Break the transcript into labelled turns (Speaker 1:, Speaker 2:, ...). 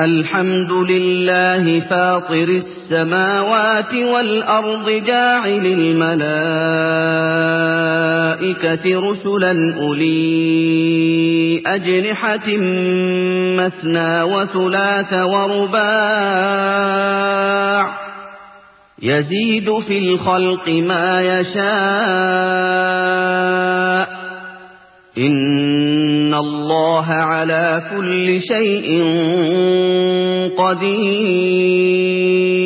Speaker 1: الحمد لله فاطر السماوات والأرض جاعل الملائكة رسلا أولي أجنحة مثنى وثلاث ورباع يزيد في الخلق ما يشاء إن الله على كل شيء قدير